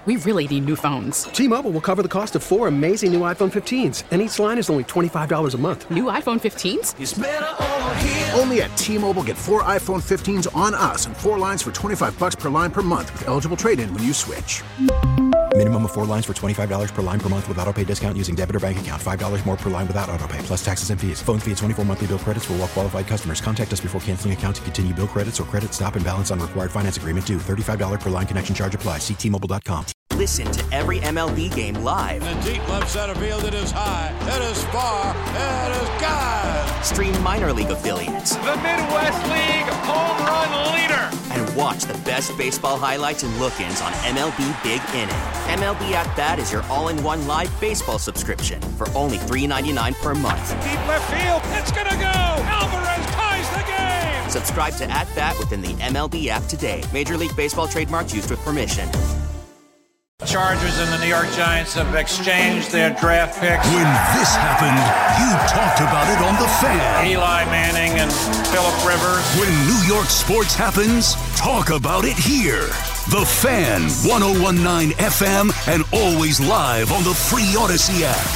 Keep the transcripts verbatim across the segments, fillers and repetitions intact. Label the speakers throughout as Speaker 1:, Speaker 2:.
Speaker 1: We really need new phones.
Speaker 2: T-Mobile will cover the cost of four amazing new iPhone fifteens, and each line is only twenty-five dollars a month.
Speaker 1: New iPhone fifteens?
Speaker 3: It's better over here.
Speaker 4: Only at T-Mobile, get four iPhone fifteens on us and four lines for twenty-five dollars per line per month with eligible trade-in when you switch.
Speaker 5: Minimum of four lines for twenty-five dollars per line per month with autopay discount using debit or bank account. five dollars more per line without autopay, plus taxes and fees. Phone fee at twenty-four monthly bill credits for well-qualified customers. Contact us before canceling account to continue bill credits or credit stop and balance on required finance agreement due. thirty-five dollars per line connection charge applies. See T Mobile dot com.
Speaker 6: Listen to every M L B game live.
Speaker 7: In the deep left center field, it is high, it is far, it is gone.
Speaker 6: Stream minor league affiliates.
Speaker 8: The Midwest League home run leader.
Speaker 6: And watch the best baseball highlights and look-ins on M L B Big Inning. M L B At Bat is your all-in-one live baseball subscription for only three dollars and ninety-nine cents per month.
Speaker 8: Deep left field, it's gonna go. Alvarez ties the game.
Speaker 6: Subscribe to At Bat within the M L B app today. Major League Baseball trademarks used with permission.
Speaker 8: Chargers and the New York Giants have exchanged their draft picks.
Speaker 9: When this happened, you talked about it on The Fan.
Speaker 8: Eli Manning and Phillip Rivers.
Speaker 9: When New York sports happens, talk about it here. The Fan, one oh one point nine F M, and always live on the free Odyssey app.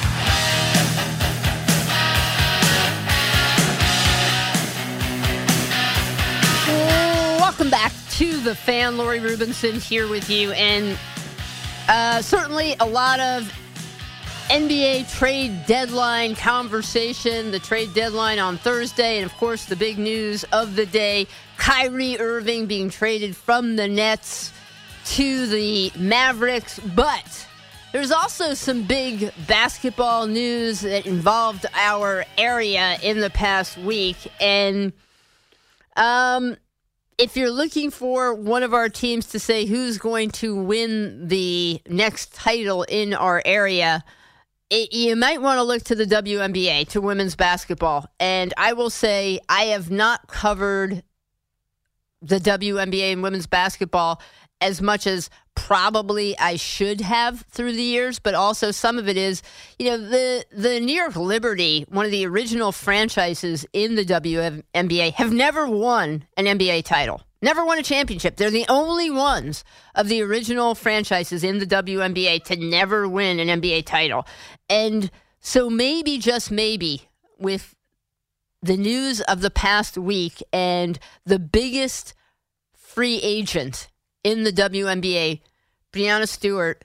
Speaker 10: Welcome back to The Fan. Lori Rubinson here with you, and Uh, certainly a lot of N B A trade deadline conversation, the trade deadline on Thursday, and of course the big news of the day, Kyrie Irving being traded from the Nets to the Mavericks. But there's also some big basketball news that involved our area in the past week, and um if you're looking for one of our teams to say who's going to win the next title in our area, it, you might want to look to the W N B A, to women's basketball. And I will say I have not covered the W N B A and women's basketball as much as probably I should have through the years, but also some of it is, you know, the the New York Liberty, one of the original franchises in the W N B A, have never won an N B A title, never won a championship. They're the only ones of the original franchises in the W N B A to never win an N B A title. And so maybe, just maybe, with the news of the past week and the biggest free agent in the W N B A, Breanna Stewart,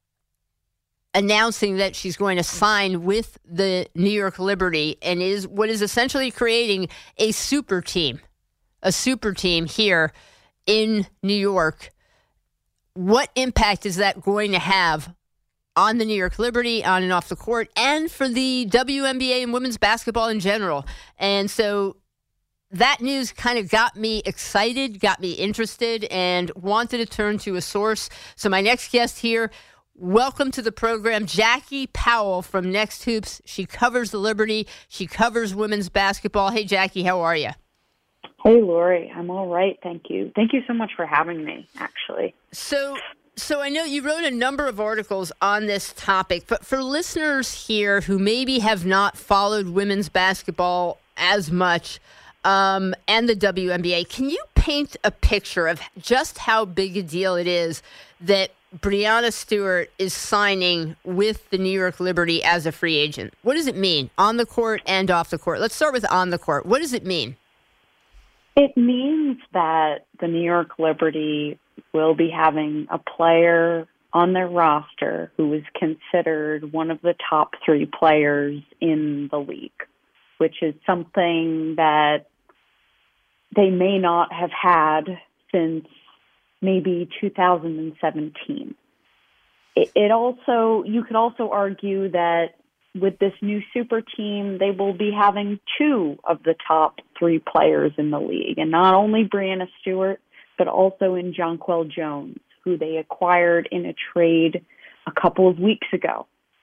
Speaker 10: announcing that she's going to sign with the New York Liberty and is what is essentially creating a super team, a super team here in New York. What impact is that going to have on the New York Liberty, on and off the court, and for the W N B A and women's basketball in general? And so that news kind of got me excited, got me interested, and wanted to turn to a source. So my next guest here, welcome to the program, Jackie Powell from Next Hoops. She covers the Liberty. She covers women's basketball. Hey, Jackie, how are you?
Speaker 11: Hey, Lori. I'm all right. Thank you. Thank you so much for having me, actually.
Speaker 10: So, so I know you wrote a number of articles on this topic, but for listeners here who maybe have not followed women's basketball as much, Um, and the W N B A, can you paint a picture of just how big a deal it is that Breanna Stewart is signing with the New York Liberty as a free agent? What does it mean on the court and off the court? Let's start with on the court. What does it mean?
Speaker 11: It means that the New York Liberty will be having a player on their roster who is considered one of the top three players in the league, which is something that they may not have had since maybe two thousand seventeen. It, it also, you could also argue that with this new super team, they will be having two of the top three players in the league, and not only Breanna Stewart, but also in Jonquel Jones, who they acquired in a trade a couple of weeks ago.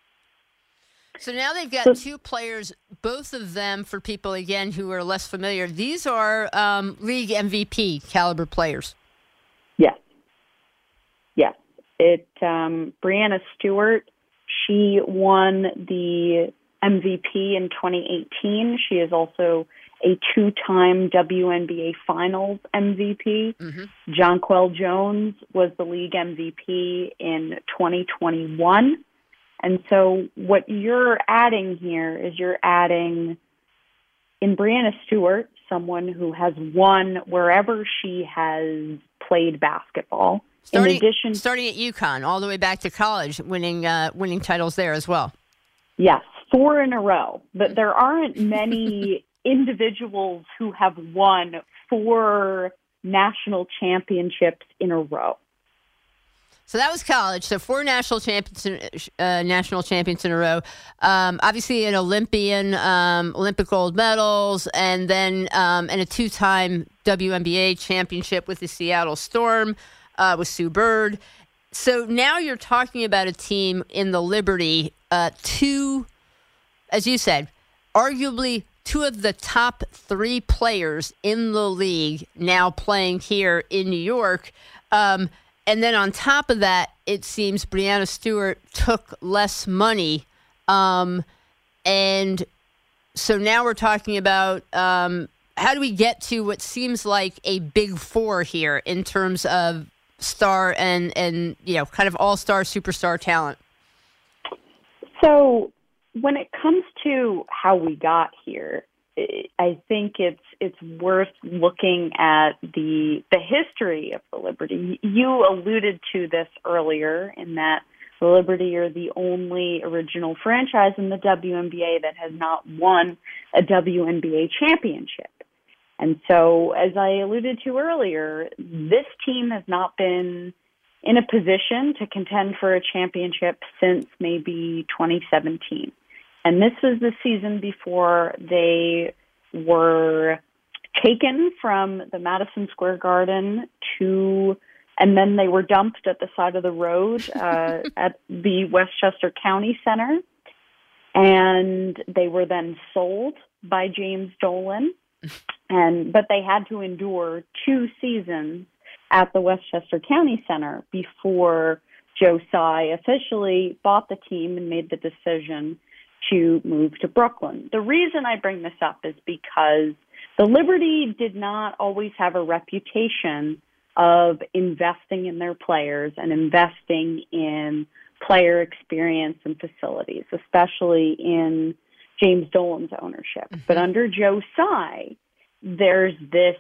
Speaker 10: So now they've got two players, both of them, for people, again, who are less familiar, these are um, league M V P caliber players.
Speaker 11: Yes. Yes. It, um, Breanna Stewart, she won the M V P in twenty eighteen. She is also a two-time W N B A Finals M V P. Mm-hmm. Jonquel Jones was the league M V P in twenty twenty-one. And so what you're adding here is you're adding in Breanna Stewart, someone who has won wherever she has played basketball.
Speaker 10: Starting,
Speaker 11: in addition,
Speaker 10: starting at UConn, all the way back to college, winning uh, winning titles there as well.
Speaker 11: Yes, four in a row. But there aren't many individuals who have won four national championships in a row.
Speaker 10: So that was college. So four national champions, uh, national champions in a row. Um, obviously, an Olympian, um, Olympic gold medals, and then um, and a two-time W N B A championship with the Seattle Storm uh, with Sue Bird. So now you're talking about a team in the Liberty, uh, two, as you said, arguably two of the top three players in the league now playing here in New York. Um, And then on top of that, it seems Breanna Stewart took less money. Um, and so now we're talking about um, how do we get to what seems like a big four here in terms of star and, and you know, kind of all-star, superstar talent?
Speaker 11: So when it comes to how we got here, I think it's it's worth looking at the the history of the Liberty. You alluded to this earlier in that the Liberty are the only original franchise in the W N B A that has not won a W N B A championship. And so, as I alluded to earlier, this team has not been in a position to contend for a championship since maybe twenty seventeen. And this was the season before they were taken from the Madison Square Garden to, and then they were dumped at the side of the road uh, at the Westchester County Center. And they were then sold by James Dolan. And but they had to endure two seasons at the Westchester County Center before Joe Tsai officially bought the team and made the decision to move to Brooklyn. The reason I bring this up is because the Liberty did not always have a reputation of investing in their players and investing in player experience and facilities, especially in James Dolan's ownership. Mm-hmm. But under Joe Tsai, there's this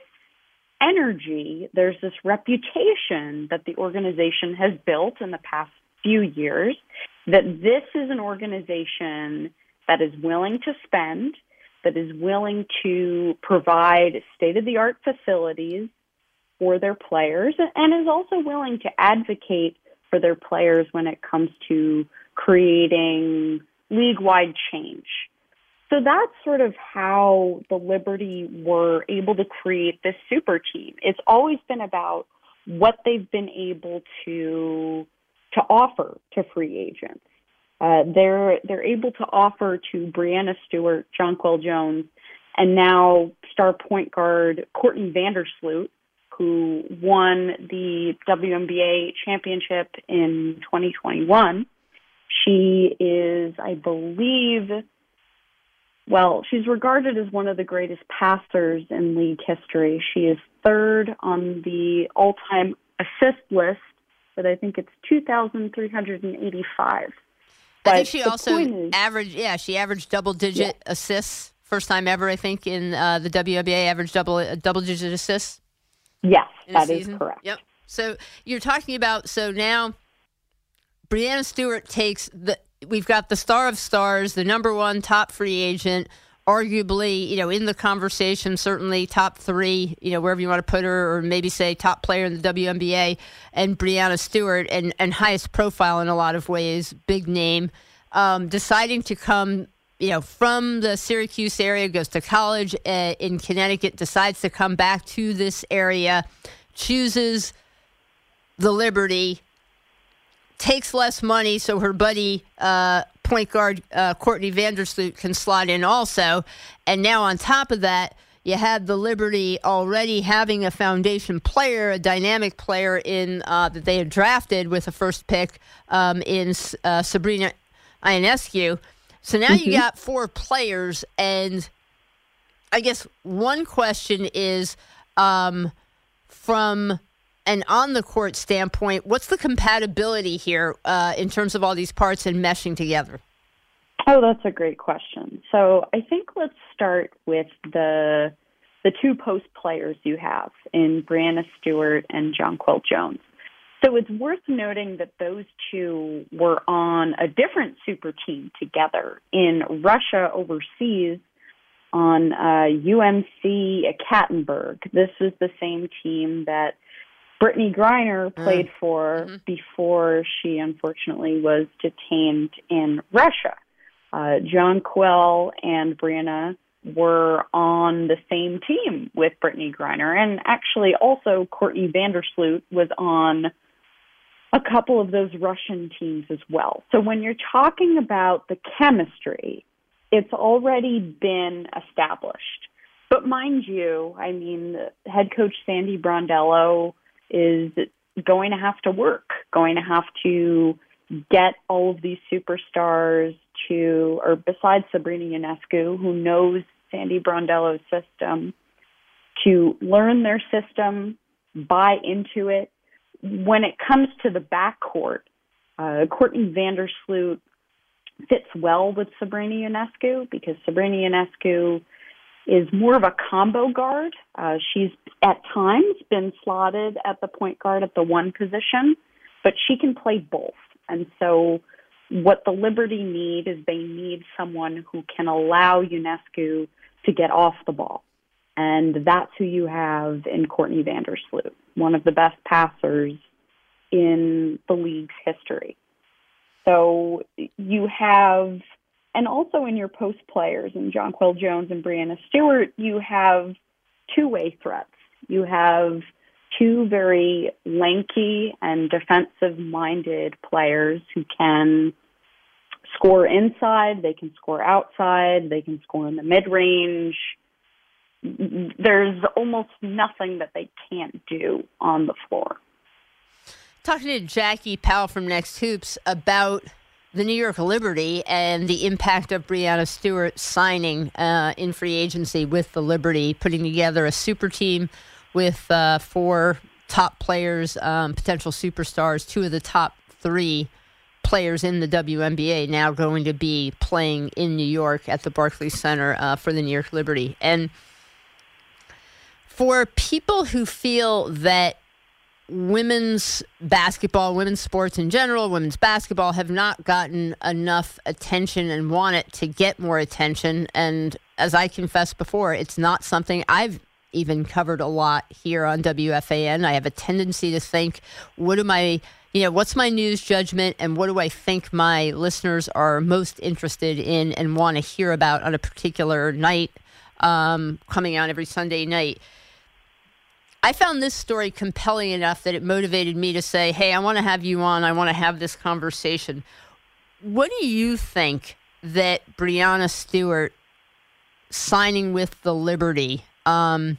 Speaker 11: energy, there's this reputation that the organization has built in the past few years, that this is an organization that is willing to spend, that is willing to provide state-of-the-art facilities for their players, and is also willing to advocate for their players when it comes to creating league-wide change. So that's sort of how the Liberty were able to create this super team. It's always been about what they've been able to to offer to free agents. Uh, they're they're able to offer to Breanna Stewart, Jonquel Jones, and now star point guard Courtney Vandersloot, who won the W N B A championship in twenty twenty-one. She is, I believe, well, she's regarded as one of the greatest passers in league history. She is third on the all-time assist list, but I think it's two thousand three hundred eighty-five. But
Speaker 10: I think she also is, averaged, yeah, she averaged double-digit yeah. assists. First time ever, I think, in uh, the W N B A, averaged double, uh, double-digit assists.
Speaker 11: Yes, that is correct.
Speaker 10: Yep. So you're talking about, so now Breanna Stewart takes the, we've got the star of stars, the number one top free agent, arguably, you know, in the conversation, certainly top three, you know, wherever you want to put her, or maybe say top player in the W N B A, and Breanna Stewart, and, and highest profile in a lot of ways, big name, um, deciding to come, you know, from the Syracuse area, goes to college uh, in Connecticut, decides to come back to this area, chooses the Liberty, takes less money so her buddy, uh, point guard uh, Courtney Vandersloot can slot in also. And now on top of that, you had the Liberty already having a foundation player, a dynamic player in uh, that they had drafted with a first pick um, in uh, Sabrina Ionescu. So now mm-hmm. you got four players, and I guess one question is um, from an on-the-court standpoint, what's the compatibility here uh, in terms of all these parts and meshing together?
Speaker 11: Oh, that's a great question. So I think let's start with the the two post players you have in Breanna Stewart and Jonquel Jones. So it's worth noting that those two were on a different super team together in Russia overseas on uh, U M C Ekaterinburg. This is the same team that Brittany Griner played mm. for mm-hmm. before she unfortunately was detained in Russia. Uh, Jonquel and Breanna were on the same team with Brittany Griner, and actually also Courtney Vandersloot was on a couple of those Russian teams as well. So when you're talking about the chemistry, it's already been established. But mind you, I mean, head coach Sandy Brondello is going to have to work, going to have to get all of these superstars to, or besides Sabrina Ionescu, who knows Sandy Brondello's system, to learn their system, buy into it. When it comes to the backcourt, uh, Courtney Vandersloot fits well with Sabrina Ionescu because Sabrina Ionescu is more of a combo guard. Uh, she's at times been slotted at the point guard at the one position, but she can play both. And so what the Liberty need is they need someone who can allow Ionescu to get off the ball. And that's who you have in Courtney Vandersloot, one of the best passers in the league's history. So you have, and also in your post players, in Jonquel Jones and Breanna Stewart, you have two-way threats. You have two very lanky and defensive-minded players who can score inside, they can score outside, they can score in the mid-range. There's almost nothing that they can't do on the floor.
Speaker 10: Talking to Jackie Powell from Next Hoops about the New York Liberty and the impact of Breanna Stewart signing uh, in free agency with the Liberty, putting together a super team with uh, four top players, um, potential superstars, two of the top three players in the W N B A now going to be playing in New York at the Barclays Center uh, for the New York Liberty. And for people who feel that women's basketball, women's sports in general, women's basketball have not gotten enough attention and want it to get more attention, and as I confessed before, it's not something I've even covered a lot here on W F A N. I have a tendency to think, what am I, you know, what's my news judgment and what do I think my listeners are most interested in and want to hear about on a particular night um, coming out every Sunday night. I found this story compelling enough that it motivated me to say, hey, I want to have you on. I want to have this conversation. What do you think that Breanna Stewart signing with the Liberty, um,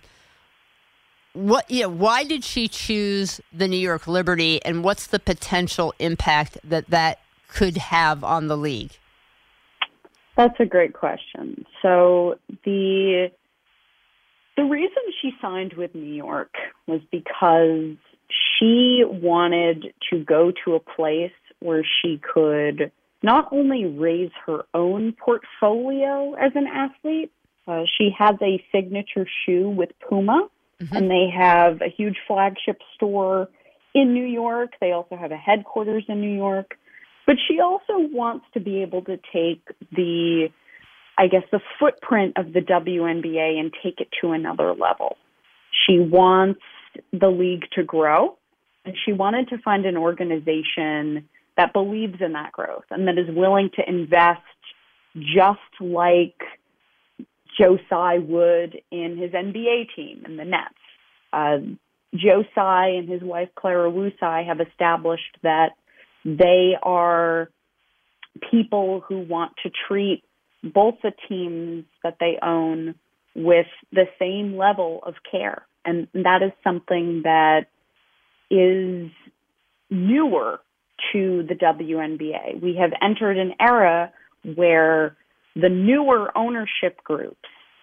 Speaker 10: what, you know, why did she choose the New York Liberty, and what's the potential impact that that could have on the league?
Speaker 11: That's a great question. So the the reason she signed with New York was because she wanted to go to a place where she could not only raise her own portfolio as an athlete. Uh, she has a signature shoe with Puma, mm-hmm. and they have a huge flagship store in New York. They also have a headquarters in New York. But she also wants to be able to take the, I guess, the footprint of the W N B A and take it to another level. She wants the league to grow, and she wanted to find an organization that believes in that growth and that is willing to invest just like Joe Tsai would in his N B A team in the Nets. Uh, Joe Tsai and his wife Clara Wu Tsai have established that they are people who want to treat both the teams that they own with the same level of care. And that is something that is newer to the W N B A. We have entered an era where the newer ownership groups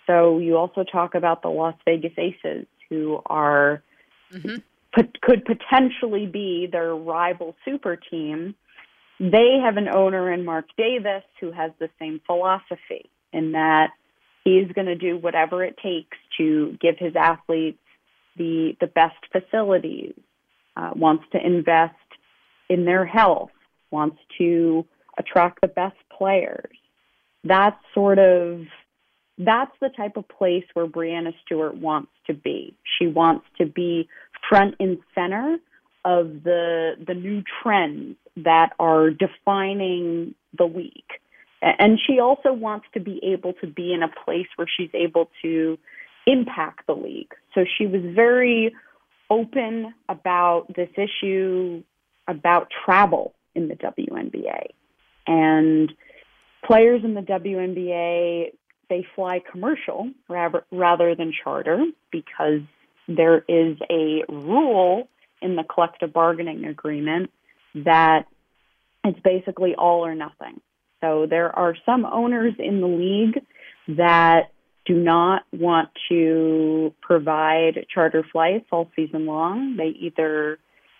Speaker 11: So you also talk about the Las Vegas Aces, who are mm-hmm. pot- could potentially be their rival super team. They have an owner in Mark Davis who has the same philosophy in that he is going to do whatever it takes to give his athletes the the best facilities, uh, wants to invest in their health, wants to attract the best players. That's sort of, that's the type of place where Breanna Stewart wants to be. She wants to be front and center of the the new trends that are defining the league. And she also wants to be able to be in a place where she's able to impact the league. So she was very open about this issue about travel in the W N B A. And players in the W N B A, they fly commercial rather, rather than charter because there is a rule in the collective bargaining agreement that it's basically all or nothing. So there are some owners in the league that do not want to provide charter flights all season long. They either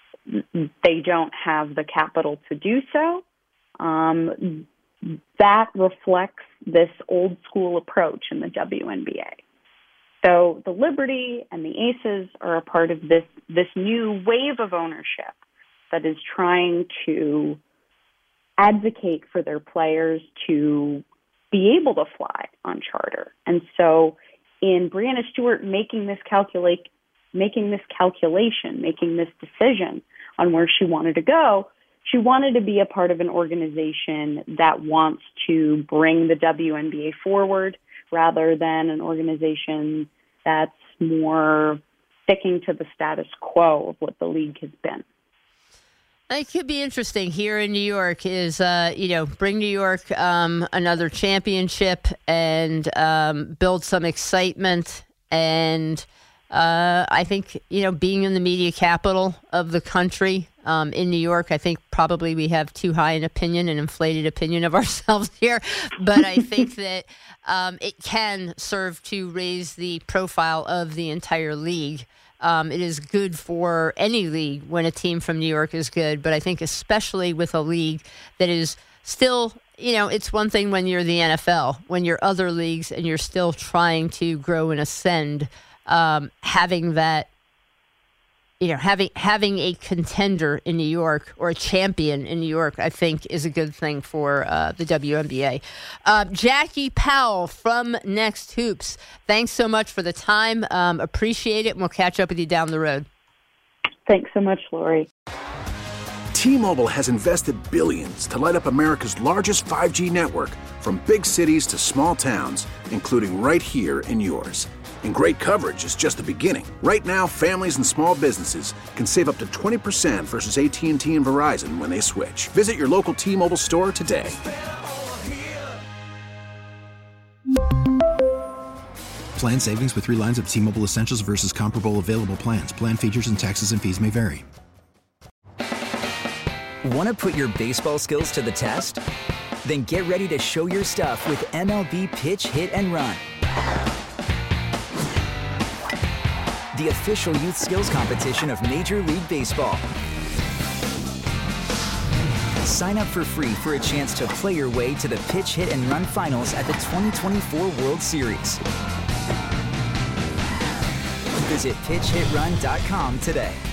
Speaker 11: they don't have the capital to do so. Um, that reflects this old school approach in the W N B A. So the Liberty and the Aces are a part of this this new wave of ownership that is trying to advocate for their players to be able to fly on charter. And so in Breanna Stewart making this calculate, making this calculation, making this decision on where she wanted to go, she wanted to be a part of an organization that wants to bring the W N B A forward rather than an organization that's more sticking to the status quo of what the league has been.
Speaker 10: It could be interesting here in New York is, uh, you know, bring New York um, another championship and um, build some excitement. And uh, I think, you know, being in the media capital of the country um, in New York, I think probably we have too high an opinion, an inflated opinion of ourselves here. But I think that um, it can serve to raise the profile of the entire league. Um, it is good for any league when a team from New York is good, but I think especially with a league that is still, you know, it's one thing when you're the N F L, when you're other leagues and you're still trying to grow and ascend, um, having that, you know, having having a contender in New York or a champion in New York, I think is a good thing for uh, the W N B A. Uh, Jackie Powell from Next Hoops, thanks so much for the time. Um, appreciate it, and we'll catch up with you down the road.
Speaker 11: Thanks so much, Lori.
Speaker 4: T-Mobile has invested billions to light up America's largest five G network, from big cities to small towns, including right here in yours. And great coverage is just the beginning. Right now, families and small businesses can save up to twenty percent versus A T and T and Verizon when they switch. Visit your local T-Mobile store today.
Speaker 5: Plan savings with three lines of T-Mobile Essentials versus comparable available plans. Plan features and taxes and fees may vary.
Speaker 3: Want to put your baseball skills to the test? Then get ready to show your stuff with M L B Pitch, Hit, and Run. The official youth skills competition of Major League Baseball. Sign up for free for a chance to play your way to the Pitch, Hit, and Run finals at the twenty twenty-four World Series. Visit pitch hit run dot com today.